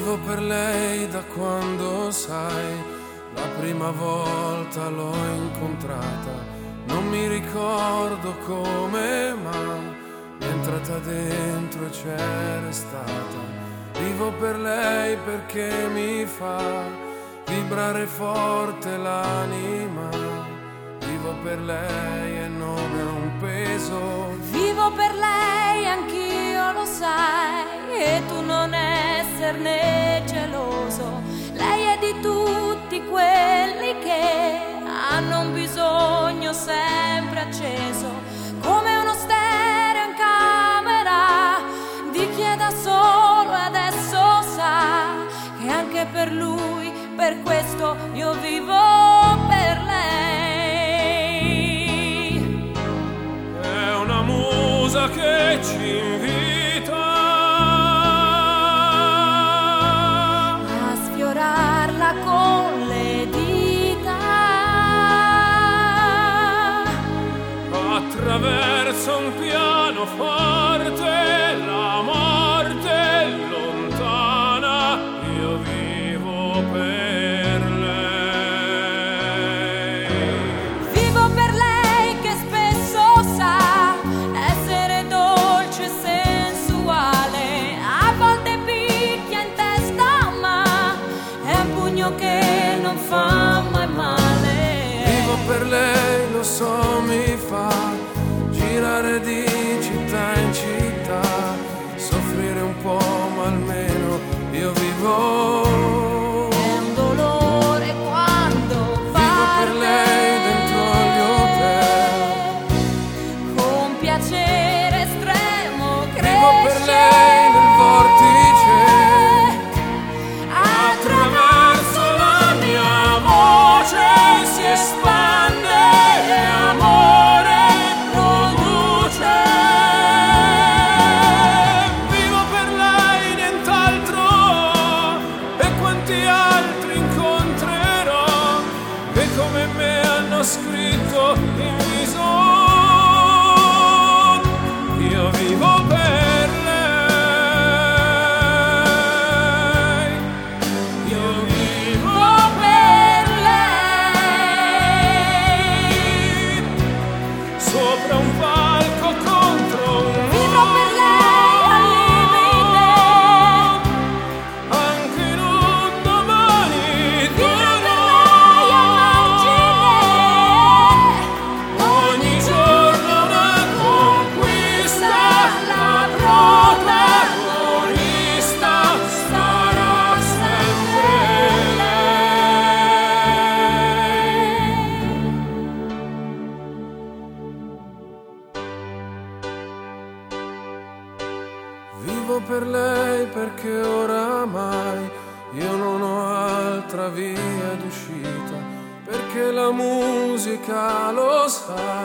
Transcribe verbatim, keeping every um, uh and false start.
Vivo per lei da quando, sai, la prima volta l'ho incontrata. Non mi ricordo come, ma è entrata dentro e c'è restata. Vivo per lei perché mi fa vibrare forte l'anima. Vivo per lei e non è un peso. Vivo per lei, anch'io lo sai, e tu non esserne geloso. Lei è di tutti quelli che hanno un bisogno sempre acceso, come uno stereo in camera di chi è da solo e adesso sa che anche per lui, per questo io vivo per lei. È una musa che ci invita a sfiorarla con le dita attraverso un pianoforte. La morte è lontana, io vivo per lei. Vivo per lei che spesso sa essere dolce e sensuale, a volte picchia in testa ma è un pugno che non fa mai male. Vivo per lei, lo so, mi fa girare di città in città, soffrire un po' ma almeno io vivo. È un dolore quando Vivo per lei dentro agli hotel, con piacere estremo cresce. vivo per lei nel vortice, attraverso la mia voce si espande e amore produce. Vivo per lei, nient'altro, e quanti altri incontrerò che come me hanno scritto in viso. Io vivo per lei, io vivo per lei, sopra un palco contro un Vivo per lei al limite, anche in un domani vivo per duro. lei a margine, Ogni giorno una conquista, la protagonista sarà sempre lei. Vivo per lei perché oramai io non ho altra via d'uscita, perché la musica, lo sa,